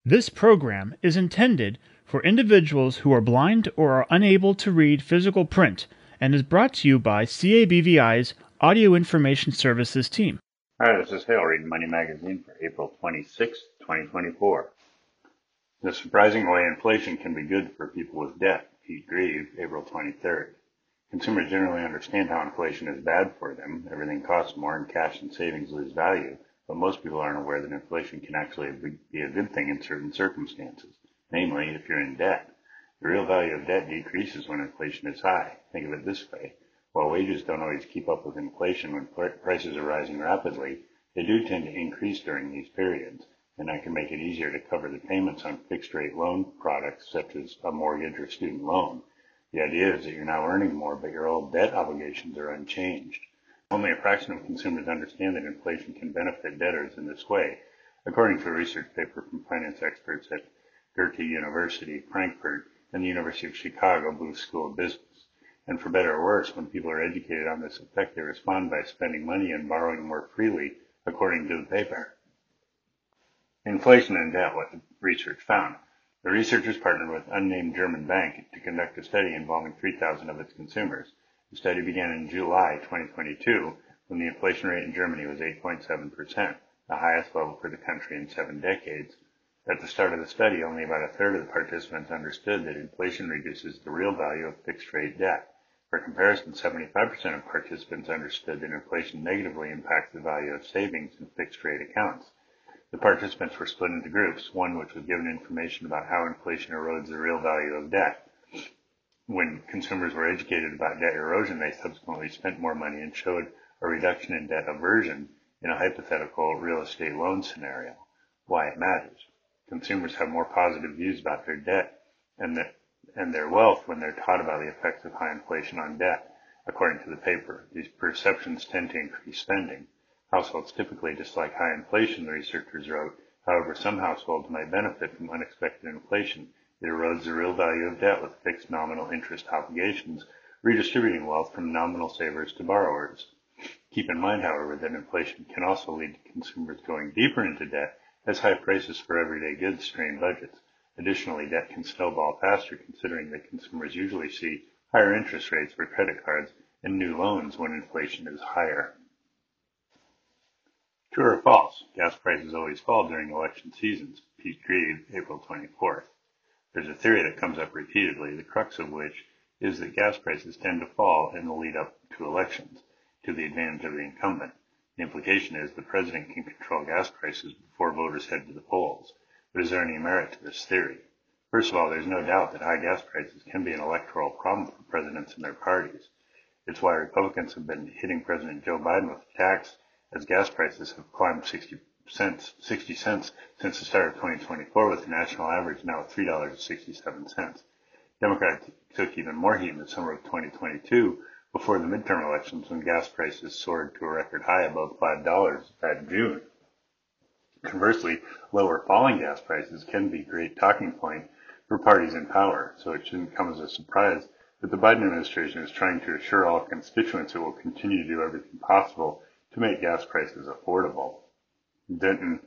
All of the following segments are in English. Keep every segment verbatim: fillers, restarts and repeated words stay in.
This program is intended for individuals who are blind or are unable to read physical print and is brought to you by C A B V I's Audio Information Services team. Hi, this is Hale reading Money Magazine for April twenty-sixth, twenty twenty-four. The surprising way inflation can be good for people with debt. Pete Grieve, April twenty-third. Consumers generally understand how inflation is bad for them. Everything costs more and cash and savings lose value. But most people aren't aware that inflation can actually be a good thing in certain circumstances. Namely, if you're in debt. The real value of debt decreases when inflation is high. Think of it this way. While wages don't always keep up with inflation when prices are rising rapidly, they do tend to increase during these periods, and that can make it easier to cover the payments on fixed-rate loan products such as a mortgage or student loan. The idea is that you're now earning more, but your old debt obligations are unchanged. Only a fraction of consumers understand that inflation can benefit debtors in this way, according to a research paper from finance experts at Goethe University, Frankfurt, and the University of Chicago Booth School of Business. And for better or worse, when people are educated on this effect, they respond by spending money and borrowing more freely, according to the paper. Inflation and debt, what the research found. The researchers partnered with unnamed German bank to conduct a study involving three thousand of its consumers. The study began in July twenty twenty-two, when the inflation rate in Germany was eight point seven percent, the highest level for the country in seven decades. At the start of the study, only about a third of the participants understood that inflation reduces the real value of fixed-rate debt. For comparison, seventy-five percent of participants understood that inflation negatively impacts the value of savings in fixed-rate accounts. The participants were split into groups, one which was given information about how inflation erodes the real value of debt. When consumers were educated about debt erosion, they subsequently spent more money and showed a reduction in debt aversion in a hypothetical real estate loan scenario. Why it matters. Consumers have more positive views about their debt and, the, and their wealth when they're taught about the effects of high inflation on debt. According to the paper, these perceptions tend to increase spending. Households typically dislike high inflation, the researchers wrote. However, some households might benefit from unexpected inflation. It erodes the real value of debt with fixed nominal interest obligations, redistributing wealth from nominal savers to borrowers. Keep in mind, however, that inflation can also lead to consumers going deeper into debt as high prices for everyday goods strain budgets. Additionally, debt can snowball faster considering that consumers usually see higher interest rates for credit cards and new loans when inflation is higher. True or false? Gas prices always fall during election seasons. Pete Grieve, April twenty-fourth. There's a theory that comes up repeatedly, the crux of which is that gas prices tend to fall in the lead up to elections, to the advantage of the incumbent. The implication is the president can control gas prices before voters head to the polls. But is there any merit to this theory? First of all, there's no doubt that high gas prices can be an electoral problem for presidents and their parties. It's why Republicans have been hitting President Joe Biden with attacks, as gas prices have climbed sixty cents, sixty cents since the start of twenty twenty-four, with the national average now at three dollars and sixty-seven cents. Democrats took even more heat in the summer of twenty twenty-two before the midterm elections when gas prices soared to a record high above five dollars that June. Conversely, lower falling gas prices can be a great talking point for parties in power, so it shouldn't come as a surprise that the Biden administration is trying to assure all constituents it will continue to do everything possible to make gas prices affordable. Denton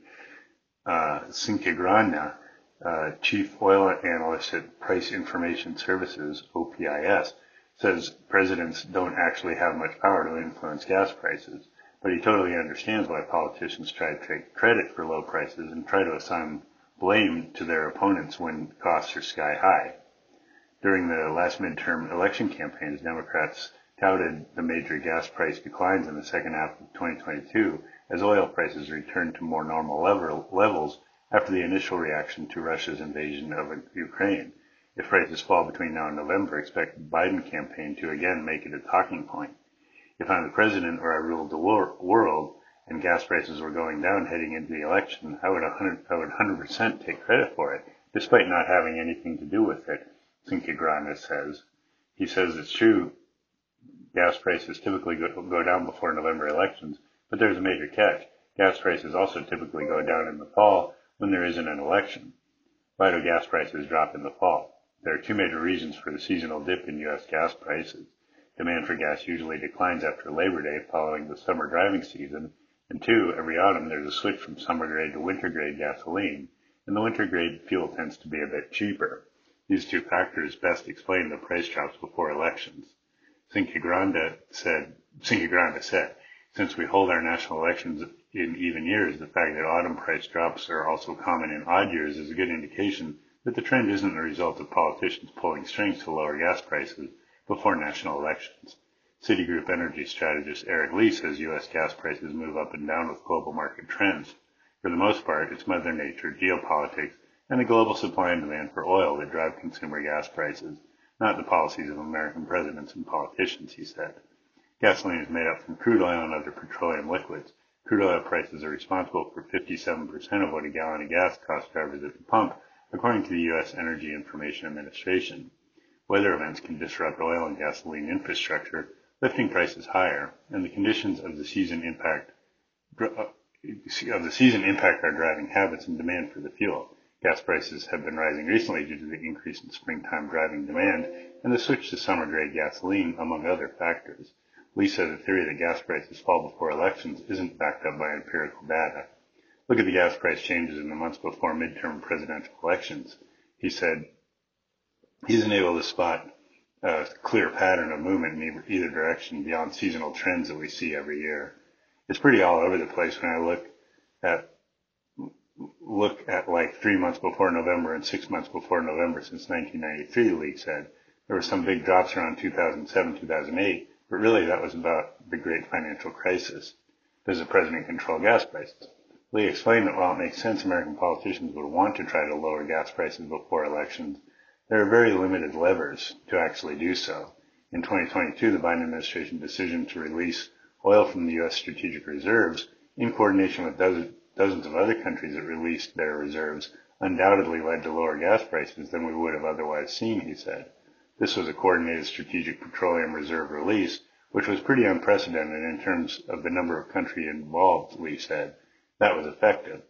uh, Cinquegrana, uh, chief oil analyst at Price Information Services, O P I S, says presidents don't actually have much power to influence gas prices, but he totally understands why politicians try to take credit for low prices and try to assign blame to their opponents when costs are sky high. During the last midterm election campaigns, Democrats touted the major gas price declines in the second half of twenty twenty-two as oil prices returned to more normal level, levels after the initial reaction to Russia's invasion of Ukraine. If prices fall between now and November, expect the Biden campaign to again make it a talking point. If I'm the president or I ruled the wor- world and gas prices were going down heading into the election, I would one hundred, I would one hundred percent take credit for it, despite not having anything to do with it, Cinquegrana says. He says it's true gas prices typically go, go down before November elections, but there's a major catch. Gas prices also typically go down in the fall when there isn't an election. Why do gas prices drop in the fall? There are two major reasons for the seasonal dip in U S gas prices. Demand for gas usually declines after Labor Day following the summer driving season, and two, every autumn there's a switch from summer grade to winter grade gasoline. and the winter grade fuel tends to be a bit cheaper. These two factors best explain the price drops before elections. Cinque Grande said, Cinque Grande said, since we hold our national elections in even years, the fact that autumn price drops are also common in odd years is a good indication that the trend isn't the result of politicians pulling strings to lower gas prices before national elections. Citigroup energy strategist Eric Lee says U S gas prices move up and down with global market trends. For the most part, it's Mother Nature, geopolitics, and the global supply and demand for oil that drive consumer gas prices, not the policies of American presidents and politicians, he said. Gasoline is made up from crude oil and other petroleum liquids. Crude oil prices are responsible for fifty-seven percent of what a gallon of gas costs drivers at the pump, according to the U S Energy Information Administration. Weather events can disrupt oil and gasoline infrastructure, lifting prices higher, and the conditions of the season impact of the season impact our driving habits and demand for the fuel. Gas prices have been rising recently due to the increase in springtime driving demand and the switch to summer-grade gasoline, among other factors. Lee said the theory that gas prices fall before elections isn't backed up by empirical data. Look at the gas price changes in the months before midterm presidential elections. He said he isn't able to spot a clear pattern of movement in either direction beyond seasonal trends that we see every year. It's pretty all over the place when I look at look at like three months before November and six months before November since nineteen ninety-three, Lee said. There were some big drops around two thousand seven, two thousand eight, but really that was about the great financial crisis. Does the president control gas prices? Lee explained that while it makes sense American politicians would want to try to lower gas prices before elections, there are very limited levers to actually do so. In twenty twenty-two, the Biden administration decision to release oil from the U S strategic reserves, in coordination with dozens, dozens of other countries that released their reserves, undoubtedly led to lower gas prices than we would have otherwise seen, he said. This was a coordinated strategic petroleum reserve release, which was pretty unprecedented in terms of the number of countries involved, Lee said. That was effective.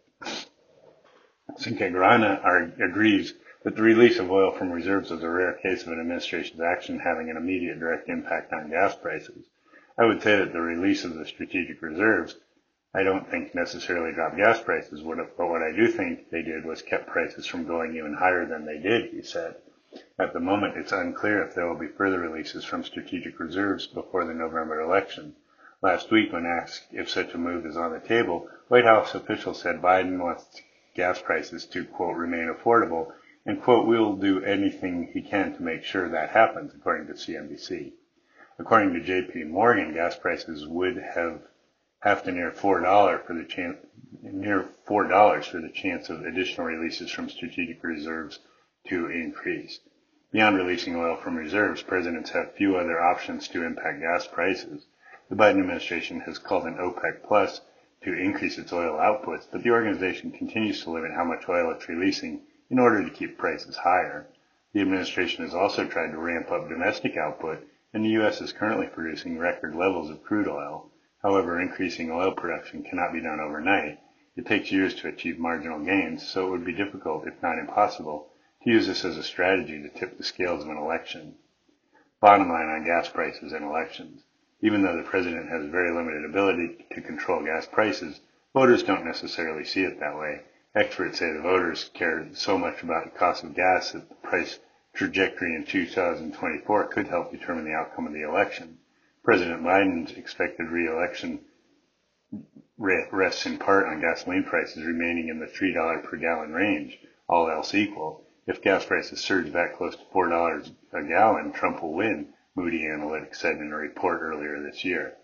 Cinque Grande agrees that the release of oil from reserves is a rare case of an administration's action having an immediate direct impact on gas prices. I would say that the release of the strategic reserves, I don't think necessarily dropped gas prices, but what I do think they did was kept prices from going even higher than they did, he said. At the moment, it's unclear if there will be further releases from strategic reserves before the November election. Last week, when asked if such a move is on the table, White House officials said Biden wants gas prices to, quote, remain affordable, and, quote, we will do anything he can to make sure that happens, according to C N B C. According to J P Morgan, gas prices would have have to near four dollars for the chance near four dollars for the chance of additional releases from strategic reserves to increase. Beyond releasing oil from reserves, presidents have few other options to impact gas prices. The Biden administration has called on OPEC Plus to increase its oil outputs, but the organization continues to limit how much oil it's releasing in order to keep prices higher. The administration has also tried to ramp up domestic output, and the U S is currently producing record levels of crude oil. However, increasing oil production cannot be done overnight. It takes years to achieve marginal gains, so it would be difficult, if not impossible, to use this as a strategy to tip the scales of an election. Bottom line on gas prices and elections. Even though the president has very limited ability to control gas prices, voters don't necessarily see it that way. Experts say the voters care so much about the cost of gas that the price trajectory in two thousand twenty-four could help determine the outcome of the election. President Biden's expected re-election rests in part on gasoline prices remaining in the three dollars per gallon range, all else equal. If gas prices surge back close to four dollars a gallon, Trump will win, Moody Analytics said in a report earlier this year.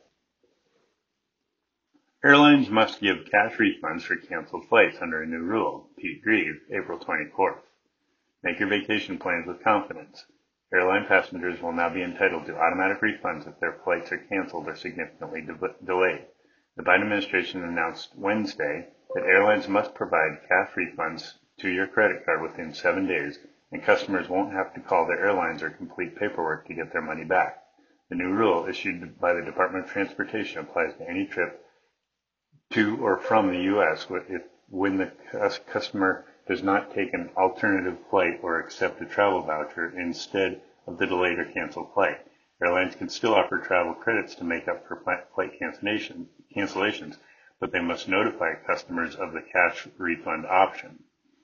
Airlines must give cash refunds for canceled flights under a new rule, Pete Grieve, April twenty-fourth. Make your vacation plans with confidence. Airline passengers will now be entitled to automatic refunds if their flights are canceled or significantly de- delayed. The Biden administration announced Wednesday that airlines must provide cash refunds to your credit card within seven days, and customers won't have to call their airlines or complete paperwork to get their money back. The new rule, issued by the Department of Transportation, applies to any trip to or from the U S if, when the customer does not take an alternative flight or accept a travel voucher instead of the delayed or canceled flight. Airlines can still offer travel credits to make up for flight cancellation, cancellations, but they must notify customers of the cash refund option.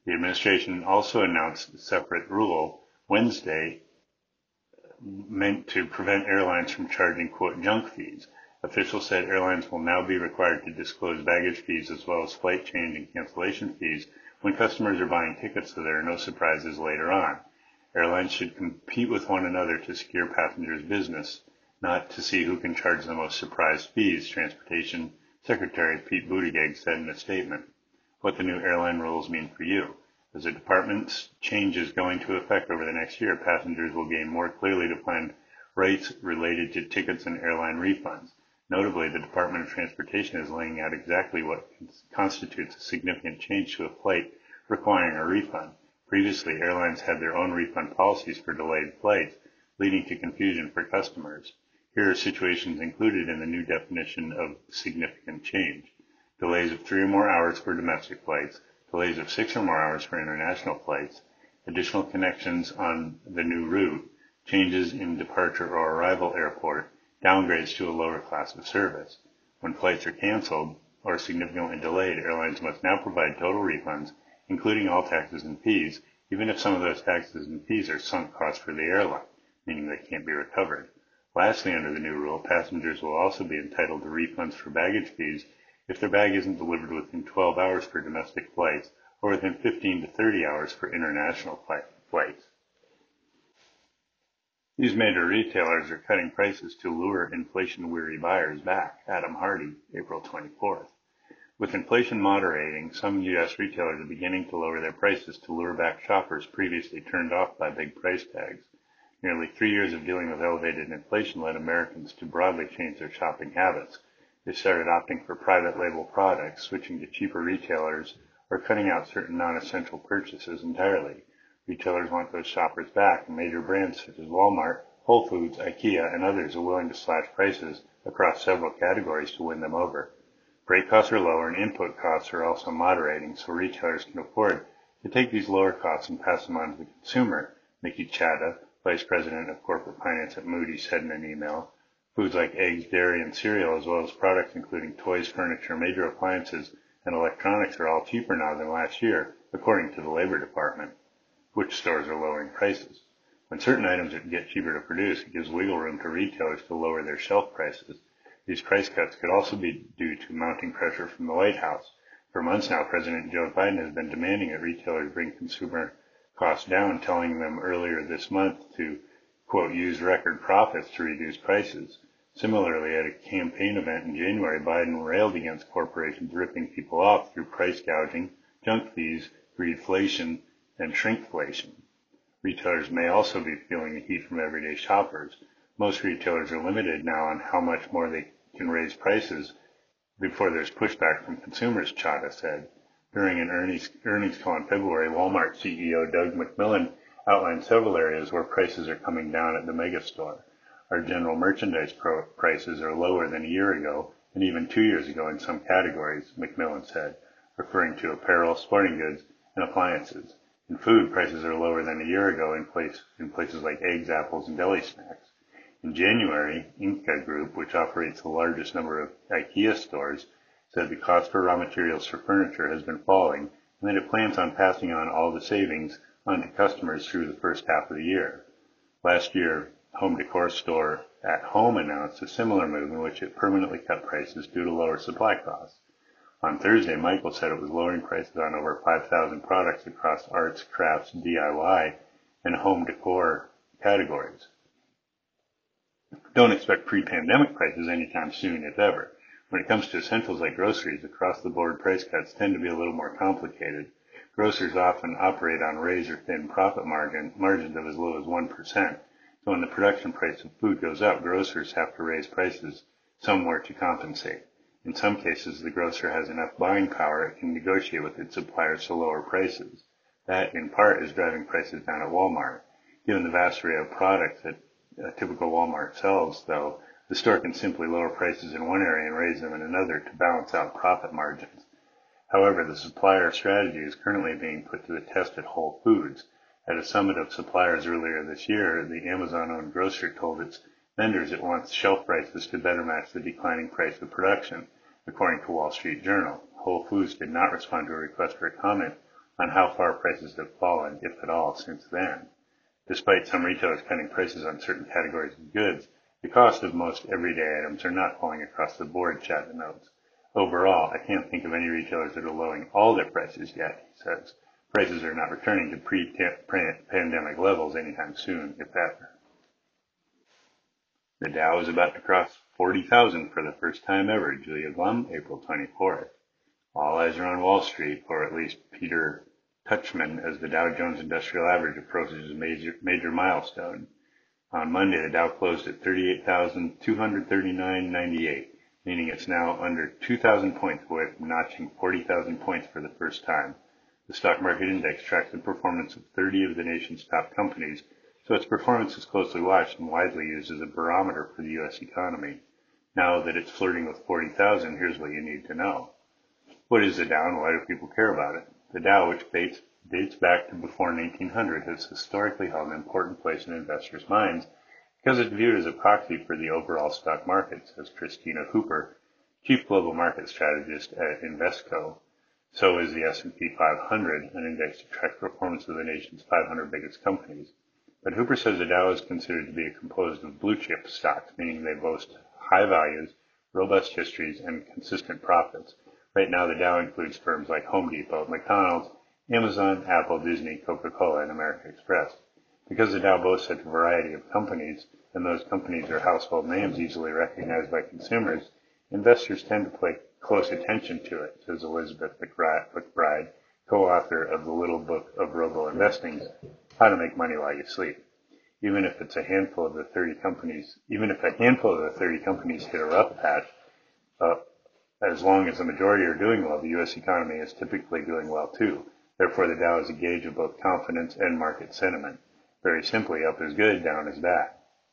The administration also announced a separate rule Wednesday meant to prevent airlines from charging, quote, junk fees. Officials said airlines will now be required to disclose baggage fees as well as flight change and cancellation fees when customers are buying tickets so there are no surprises later on. Airlines should compete with one another to secure passengers' business, not to see who can charge the most surprise fees, Transportation Secretary Pete Buttigieg said in a statement. What the new airline rules mean for you. As the department's changes go into effect over the next year, passengers will gain more clearly defined rights related to tickets and airline refunds. Notably, the Department of Transportation is laying out exactly what constitutes a significant change to a flight requiring a refund. Previously, airlines had their own refund policies for delayed flights, leading to confusion for customers. Here are situations included in the new definition of significant change. Delays of three or more hours for domestic flights, delays of six or more hours for international flights, additional connections on the new route, changes in departure or arrival airport, downgrades to a lower class of service. When flights are canceled or significantly delayed, airlines must now provide total refunds, including all taxes and fees, even if some of those taxes and fees are sunk costs for the airline, meaning they can't be recovered. Lastly, under the new rule, passengers will also be entitled to refunds for baggage fees if their bag isn't delivered within twelve hours for domestic flights or within fifteen to thirty hours for international flights. These major retailers are cutting prices to lure inflation-weary buyers back. Adam Hardy, April twenty-fourth. With inflation moderating, some U S retailers are beginning to lower their prices to lure back shoppers previously turned off by big price tags. Nearly three years of dealing with elevated inflation led Americans to broadly change their shopping habits. They started opting for private label products, switching to cheaper retailers, or cutting out certain non-essential purchases entirely. Retailers want those shoppers back, and major brands such as Walmart, Whole Foods, IKEA, and others are willing to slash prices across several categories to win them over. Freight costs are lower and input costs are also moderating, so retailers can afford to take these lower costs and pass them on to the consumer. Nikki Chadha, Vice President of Corporate Finance at Moody's, said in an email. Foods like eggs, dairy, and cereal, as well as products including toys, furniture, major appliances, and electronics are all cheaper now than last year, according to the Labor Department. Which stores are lowering prices? When certain items get cheaper to produce, it gives wiggle room to retailers to lower their shelf prices. These price cuts could also be due to mounting pressure from the White House. For months now, President Joe Biden has been demanding that retailers bring consumer costs down, telling them earlier this month to, quote, use record profits to reduce prices. Similarly, at a campaign event in January, Biden railed against corporations ripping people off through price gouging, junk fees, greedflation, and shrinkflation. Retailers may also be feeling the heat from everyday shoppers. Most retailers are limited now on how much more they can raise prices before there's pushback from consumers, Chadha said. During an earnings, earnings call in February, Walmart C E O Doug McMillon outlined several areas where prices are coming down at the megastore. Our general merchandise pro- prices are lower than a year ago and even two years ago in some categories, McMillon said, referring to apparel, sporting goods, and appliances. In food, prices are lower than a year ago in, place, in places like eggs, apples, and deli snacks. In January, Inca Group, which operates the largest number of IKEA stores, said the cost for raw materials for furniture has been falling and that it plans on passing on all the savings onto customers through the first half of the year. Last year, home decor store At Home announced a similar move in which it permanently cut prices due to lower supply costs. On Thursday, Michael said it was lowering prices on over five thousand products across arts, crafts, D I Y, and home decor categories. Don't expect pre-pandemic prices anytime soon, if ever. When it comes to essentials like groceries, across-the-board price cuts tend to be a little more complicated. Grocers often operate on razor-thin profit margin, margins of as low as one percent. So when the production price of food goes up, grocers have to raise prices somewhere to compensate. In some cases, the grocer has enough buying power it can negotiate with its suppliers to lower prices. That, in part, is driving prices down at Walmart. Given the vast array of products that a typical Walmart sells, though, the store can simply lower prices in one area and raise them in another to balance out profit margins. However, the supplier strategy is currently being put to the test at Whole Foods. At a summit of suppliers earlier this year, the Amazon-owned grocer told its vendors it wants shelf prices to better match the declining price of production, according to Wall Street Journal. Whole Foods did not respond to a request for comment on how far prices have fallen, if at all, since then. Despite some retailers cutting prices on certain categories of goods, the cost of most everyday items are not falling across the board, Chadha notes. Overall, I can't think of any retailers that are lowering all their prices yet, he says. Prices are not returning to pre-pandemic levels anytime soon, if ever. The Dow is about to cross forty thousand for the first time ever, Julia Glum, April twenty-fourth. All eyes are on Wall Street, or at least Peter Tuchman, as the Dow Jones Industrial Average approaches a major, major milestone. On Monday, the Dow closed at thirty-eight thousand two hundred thirty-nine point nine eight, meaning it's now under two thousand points away from notching forty thousand points for the first time. The stock market index tracks the performance of thirty of the nation's top companies, so its performance is closely watched and widely used as a barometer for the U S economy. Now that it's flirting with forty thousand, here's what you need to know. What is the Dow and why do people care about it? The Dow, which dates, dates back to before nineteen hundred, has historically held an important place in investors' minds because it's viewed as a proxy for the overall stock market, says Christina Hooper, Chief Global Market Strategist at Invesco. So is the S and P five hundred, an index to track performance of the nation's five hundred biggest companies. But Hooper says the Dow is considered to be composed of blue-chip stocks, meaning they boast high values, robust histories, and consistent profits. Right now, the Dow includes firms like Home Depot, McDonald's, Amazon, Apple, Disney, Coca-Cola, and American Express. Because the Dow boasts such a variety of companies, and those companies are household names easily recognized by consumers, investors tend to pay close attention to it, says Elizabeth McBride, co-author of the Little Book of Robo-Investing, How to Make Money While You Sleep. Even if it's a handful of the thirty companies, even if a handful of the thirty companies hit a rough patch, uh, as long as the majority are doing well, the U S economy is typically doing well too. Therefore, the Dow is a gauge of both confidence and market sentiment. Very simply, up is good, down is bad.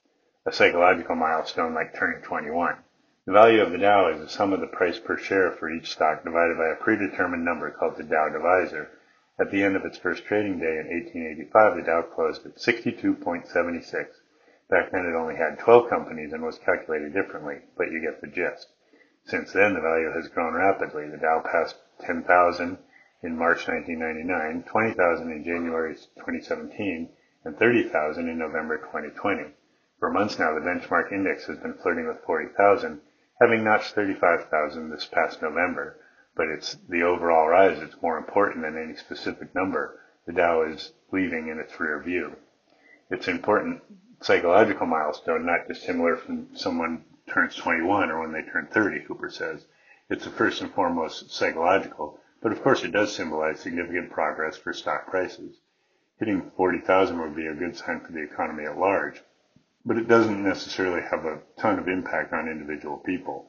A psychological milestone like turning twenty-one. The value of the Dow is the sum of the price per share for each stock divided by a predetermined number called the Dow divisor. At the end of its first trading day in eighteen eighty-five, the Dow closed at sixty-two point seven six. Back then it only had twelve companies and was calculated differently, but you get the gist. Since then, the value has grown rapidly. The Dow passed ten thousand in March nineteen ninety-nine, twenty thousand in January twenty seventeen, and thirty thousand in November twenty twenty. For months now, the benchmark index has been flirting with forty thousand, having notched thirty-five thousand this past November. But it's the overall rise that's more important than any specific number the Dow is leaving in its rear view. It's an important psychological milestone, not dissimilar from someone turns twenty-one or when they turn thirty, Hooper says. It's the first and foremost psychological, but of course it does symbolize significant progress for stock prices. Hitting forty thousand would be a good sign for the economy at large, but it doesn't necessarily have a ton of impact on individual people.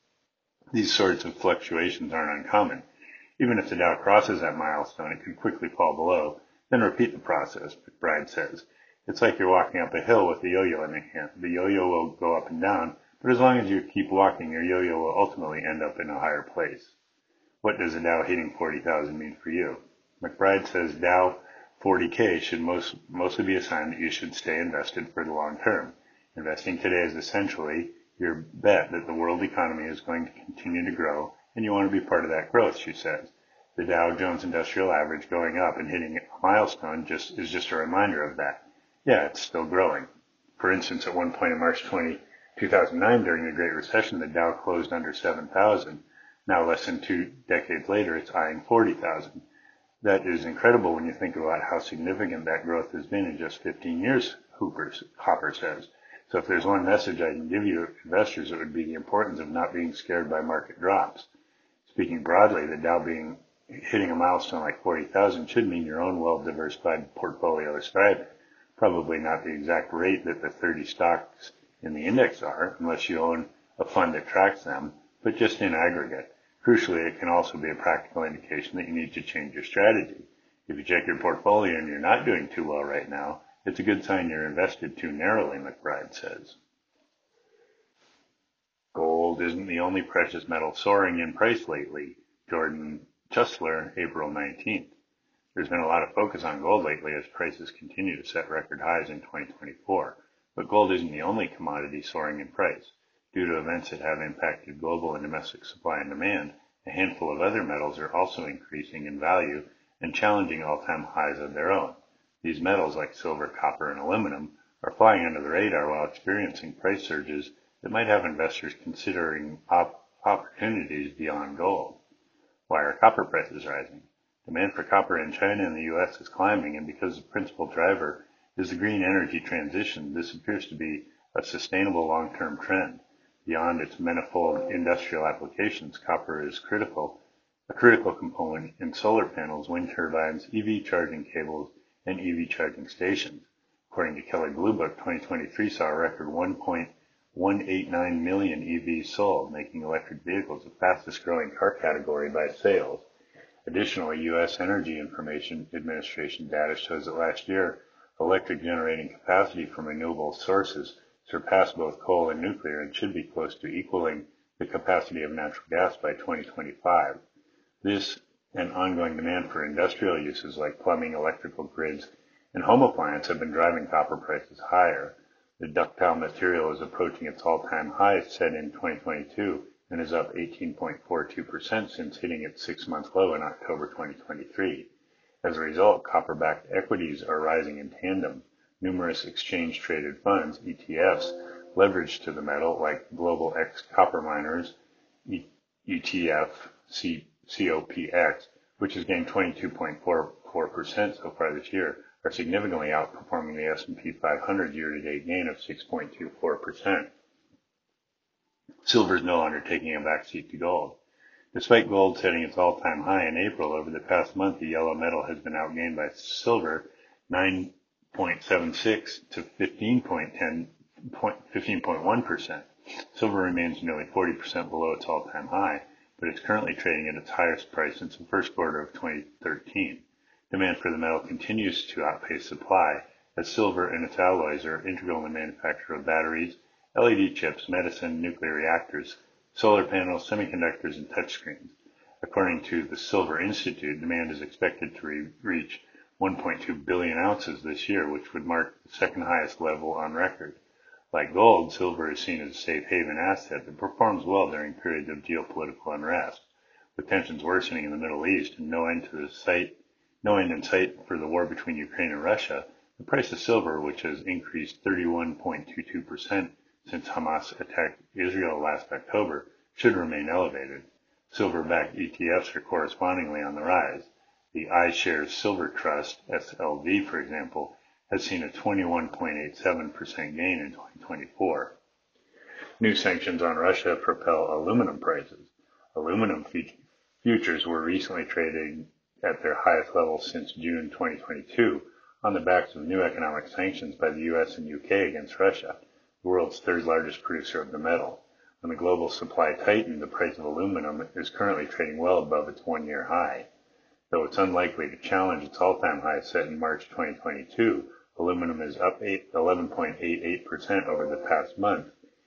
These sorts of fluctuations aren't uncommon. Even if the Dow crosses that milestone, it can quickly fall below, then repeat the process, McBride says. It's like you're walking up a hill with a yo-yo in your hand. The yo-yo will go up and down, but as long as you keep walking, your yo-yo will ultimately end up in a higher place. What does the Dow hitting forty thousand mean for you? McBride says Dow forty K should most, mostly be a sign that you should stay invested for the long term. Investing today is essentially your bet that the world economy is going to continue to grow, and you want to be part of that growth, she says. The Dow Jones Industrial Average going up and hitting a milestone just is just a reminder of that. Yeah, it's still growing. For instance, at one point in March two thousand nine, during the Great Recession, the Dow closed under seven thousand. Now, less than two decades later, it's eyeing forty thousand. That is incredible when you think about how significant that growth has been in just fifteen years, Hooper, Hopper says. So if there's one message I can give you investors, it would be the importance of not being scared by market drops. Speaking broadly, the Dow being hitting a milestone like forty thousand should mean your own well-diversified portfolio is thriving. Probably not the exact rate that the thirty stocks in the index are, unless you own a fund that tracks them, but just in aggregate. Crucially, it can also be a practical indication that you need to change your strategy. If you check your portfolio and you're not doing too well right now, it's a good sign you're invested too narrowly, McBride says. Gold isn't the only precious metal soaring in price lately. Jordan Chesler, April nineteenth. There's been a lot of focus on gold lately as prices continue to set record highs in twenty twenty-four. But gold isn't the only commodity soaring in price. Due to events that have impacted global and domestic supply and demand, a handful of other metals are also increasing in value and challenging all-time highs of their own. These metals, like silver, copper, and aluminum, are flying under the radar while experiencing price surges that might have investors considering op- opportunities beyond gold. Why are copper prices rising? Demand for copper in China and the U S is climbing, and because the principal driver is the green energy transition, this appears to be a sustainable long-term trend. Beyond its manifold industrial applications, copper is critical, a critical component in solar panels, wind turbines, E V charging cables, and E V charging stations. According to Kelley Blue Book, twenty twenty-three saw a record one point one eight nine million E Vs sold, making electric vehicles the fastest growing car category by sales. Additionally, U S Energy Information Administration data shows that last year, electric generating capacity from renewable sources surpassed both coal and nuclear and should be close to equaling the capacity of natural gas by twenty twenty-five. This and ongoing demand for industrial uses like plumbing, electrical grids, and home appliances have been driving copper prices higher. The ductile material is approaching its all-time high set in twenty twenty-two and is up eighteen point four two percent since hitting its six-month low in October twenty twenty-three. As a result, copper-backed equities are rising in tandem. Numerous exchange-traded funds, E T Fs, leveraged to the metal, like Global X Copper Miners, e- ETF C- COPX, which has gained twenty-two point four four percent so far this year, are significantly outperforming the S and P five hundred year-to-date gain of six point two four percent. Silver is no longer taking a backseat to gold. Despite gold setting its all-time high in April, over the past month, the yellow metal has been outgained by silver nine point seven six to fifteen point one percent. Silver remains nearly forty percent below its all-time high, but it's currently trading at its highest price since the first quarter of twenty thirteen. Demand for the metal continues to outpace supply, as silver and its alloys are integral in the manufacture of batteries, L E D chips, medicine, nuclear reactors, solar panels, semiconductors, and touchscreens. According to the Silver Institute, demand is expected to re- reach one point two billion ounces this year, which would mark the second highest level on record. Like gold, silver is seen as a safe haven asset that performs well during periods of geopolitical unrest. With tensions worsening in the Middle East and no end to the sight, no end in sight for the war between Ukraine and Russia, the price of silver, which has increased thirty-one point two two percent since Hamas attacked Israel last October, should remain elevated. Silver-backed E T Fs are correspondingly on the rise. The iShares Silver Trust, S L V for example, has seen a twenty-one point eight seven percent gain in twenty twenty-four. New sanctions on Russia propel aluminum prices. Aluminum futures were recently traded at their highest level since June twenty twenty-two on the backs of new economic sanctions by the U S and U K against Russia, the world's third largest producer of the metal. When the global supply tightened, the price of aluminum is currently trading well above its one-year high. Though it's unlikely to challenge its all-time high set in March twenty twenty-two, aluminum is up eleven point eight eight percent over the past month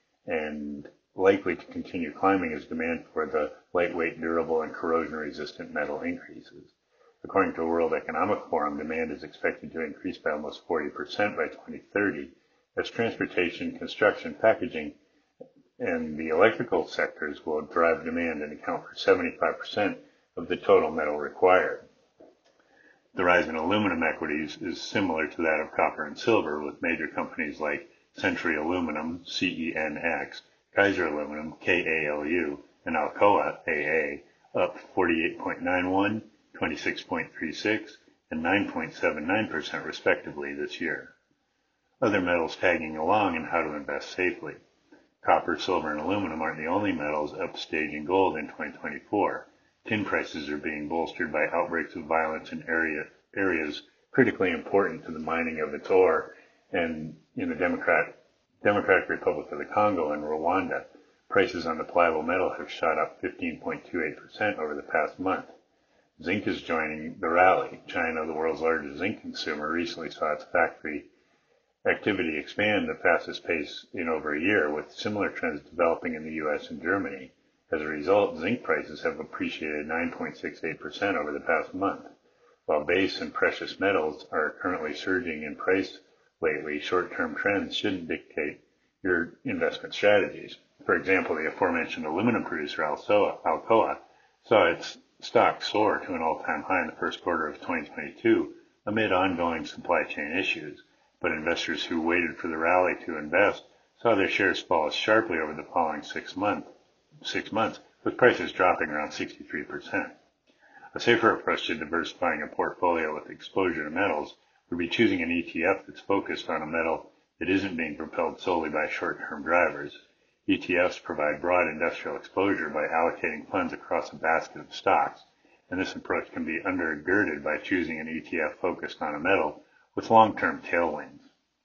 and likely to continue climbing as demand for the lightweight, durable, and corrosion-resistant metal increases. According to the World Economic Forum, demand is expected to increase by almost forty percent by twenty thirty as transportation, construction, packaging, and the electrical sectors will drive demand and account for seventy-five percent of the total metal required. The rise in aluminum equities is similar to that of copper and silver, with major companies like Century Aluminum, C E N X, Kaiser Aluminum, K A L U, and Alcoa, A A, up forty-eight point nine one, twenty-six point three six, and nine point seven nine percent respectively this year. Other metals tagging along and how to invest safely. Copper, silver, and aluminum aren't the only metals upstaging gold in twenty twenty-four. Tin prices are being bolstered by outbreaks of violence in area, areas critically important to the mining of its ore and in the Democrat, Democratic Republic of the Congo and Rwanda. Prices on the pliable metal have shot up fifteen point two eight percent over the past month. Zinc is joining the rally. China, the world's largest zinc consumer, recently saw its factory activity expand the fastest pace in over a year, with similar trends developing in the U S and Germany. As a result, zinc prices have appreciated nine point six eight percent over the past month. While base and precious metals are currently surging in price lately, short-term trends shouldn't dictate your investment strategies. For example, the aforementioned aluminum producer Alcoa saw its stocks soar to an all-time high in the first quarter of twenty twenty-two amid ongoing supply chain issues, but investors who waited for the rally to invest saw their shares fall sharply over the following six, month, six months, with prices dropping around sixty-three percent. A safer approach to diversifying a portfolio with exposure to metals would be choosing an E T F that's focused on a metal that isn't being propelled solely by short-term drivers. E T Fs provide broad industrial exposure by allocating funds across a basket of stocks, and this approach can be undergirded by choosing an E T F focused on a metal with long-term tailwinds.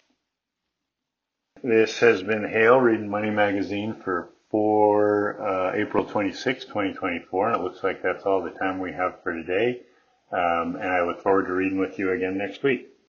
This has been Hale reading Money Magazine for, for uh, April twenty-sixth, twenty twenty-four, and it looks like that's all the time we have for today. Um, and I look forward to reading with you again next week.